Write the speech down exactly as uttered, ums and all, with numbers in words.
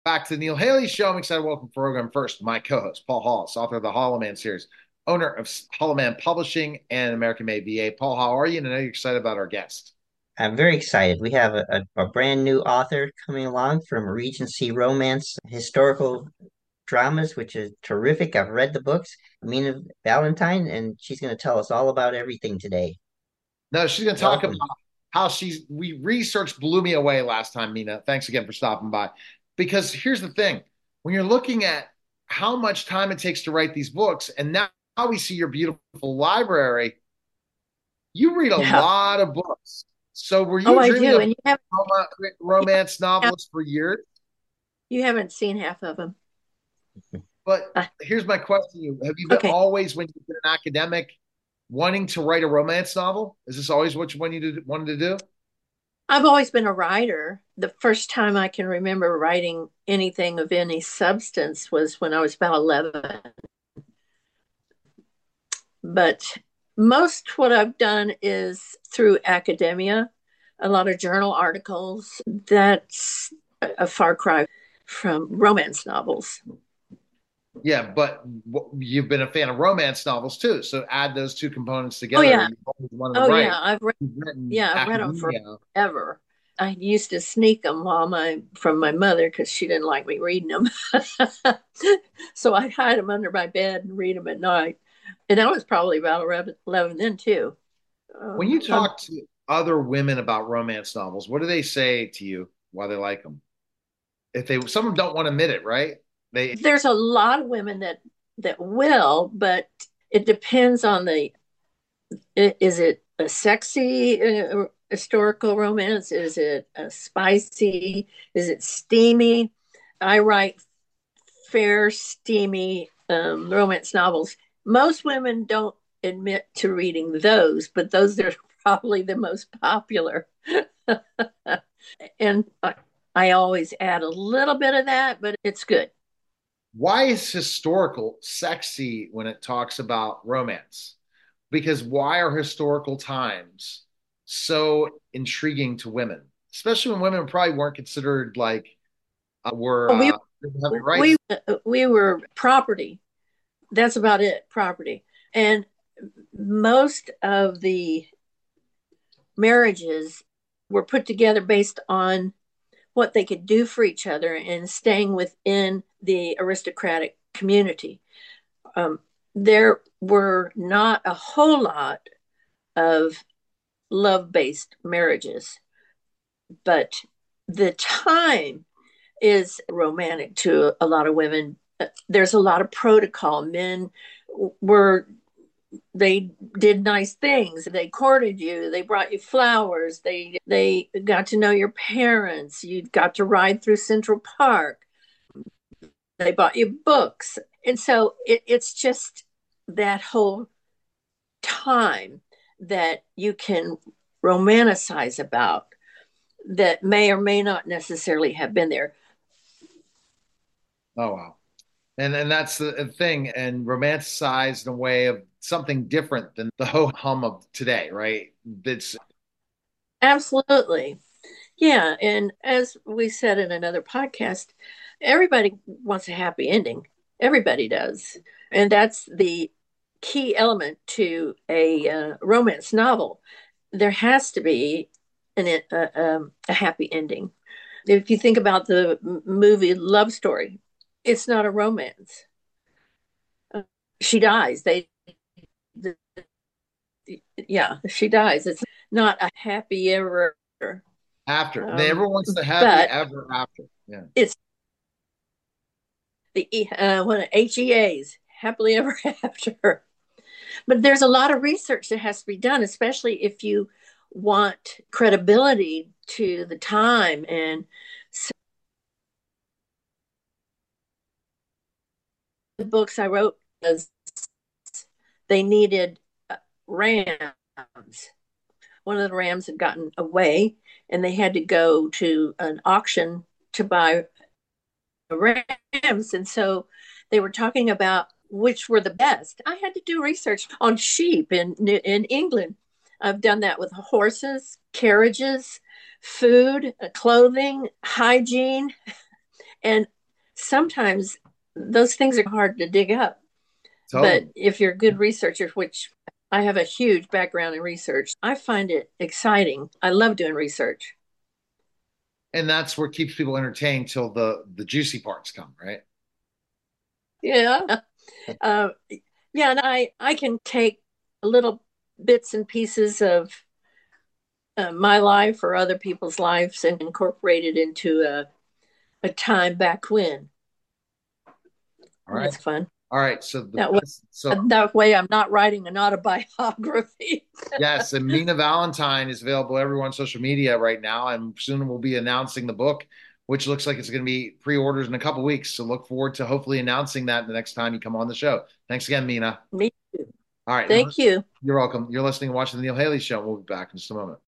Back to the Neil Haley Show. I'm excited to welcome for program first my co-host, Paul Hollis, author of the Hollow Man series, owner of Hollow Man Publishing and American Made V A. Paul, how are you? And I know you're excited about our guest. I'm very excited. We have a, a, a brand new author coming along from Regency Romance Historical Dramas, which is terrific. I've read the books, Mina Valentine, and she's going to tell us all about everything today. No, she's going to talk about Welcome. how she's, we researched blew me away last time, Mina. Thanks again for stopping by. Because here's the thing when you're looking at how much time it takes to write these books, and now we see your beautiful library, you read a Yeah. lot of books. So were Oh, you I dreaming do. of And you haven't you romance haven't, novelists for years? you haven't seen half of them. But Uh, here's my question to you. Have you been okay. always, when you've been an academic, wanting to write a romance novel? Is this always what you wanted to, wanted to do? I've always been a writer. The first time I can remember writing anything of any substance was when I was about eleven. But most what I've done is through academia, a lot of journal articles. That's a far cry from romance novels. Yeah, but you've been a fan of romance novels too. So add those two components Oh, together. yeah. You've always wanted to Oh, yeah. write. I've read, You've written yeah, I've read them academia. forever. I used to sneak them while my from my mother because she didn't like me reading them. So I'd hide them under my bed and read them at night. And I was probably about eleven then too. When Um, you um, talk to other women about romance novels, what do they say to you why they like them? If they, some of them don't want to admit it, right? They, there's a lot of women that that will, but it depends on the. Is it a sexy uh, historical romance? Is it a spicy? Is it steamy? I write fair, steamy um, romance novels. Most women don't admit to reading those, but those are probably the most popular. And I, I always add a little bit of that, but it's good. why is historical sexy when it talks about romance? Because why are historical times so intriguing to women, especially when women probably weren't considered like uh, were We uh, didn't have the we rights? we were property. That's about it, property. And most of the marriages were put together based on what they could do for each other and staying within the aristocratic community. Um, there were not a whole lot of love based marriages, but the time is romantic to a lot of women. There's a lot of protocol. Men were they did nice things. They courted you. They brought you flowers. They they got to know your parents. You got to ride through Central Park. They bought you books, and so it, it's just that whole time that you can romanticize about that may or may not necessarily have been there. Oh wow. And and that's the thing, and romanticized in a way of something different than the ho hum of today, right? That's Absolutely. Yeah. And as we said in another podcast, everybody wants a happy ending. Everybody does. And that's the key element to a uh, romance novel. There has to be an, a, um, a happy ending. If you think about the movie Love Story, it's not a romance. Uh, she dies. They, the, yeah, she dies. It's not a happy ever. after. Um, Everyone wants the happy but ever after. Yeah. it's the uh, what H E As, happily ever after. But there's a lot of research that has to be done, especially if you want credibility to the time. And so the books I wrote, they needed uh, rams. One of the rams had gotten away, and they had to go to an auction to buy rams. And so they were talking about which were the best. I had to do research on sheep in in England. I've done that with horses, carriages, food, uh, clothing, hygiene, and sometimes those things are hard to dig up. But Totally. if you're a good researcher, which I have a huge background in research, I find it exciting. I love doing research. And that's what keeps people entertained till the the juicy parts come, right? Yeah. Uh, yeah, and I I can take little bits and pieces of uh, my life or other people's lives and incorporate it into a, a time back when. All And right. it's fun. All right. So the That way, so that way I'm not writing an autobiography. yes, and Mina Valentine is available everywhere on social media right now, and soon we'll be announcing the book, which looks like it's going to be pre-orders in a couple weeks. So look forward to hopefully announcing that the next time you come on the show. Thanks again, Mina. Me too. All right. Thank you. You're welcome. You're listening and watching the Neil Haley Show. We'll be back in just a moment.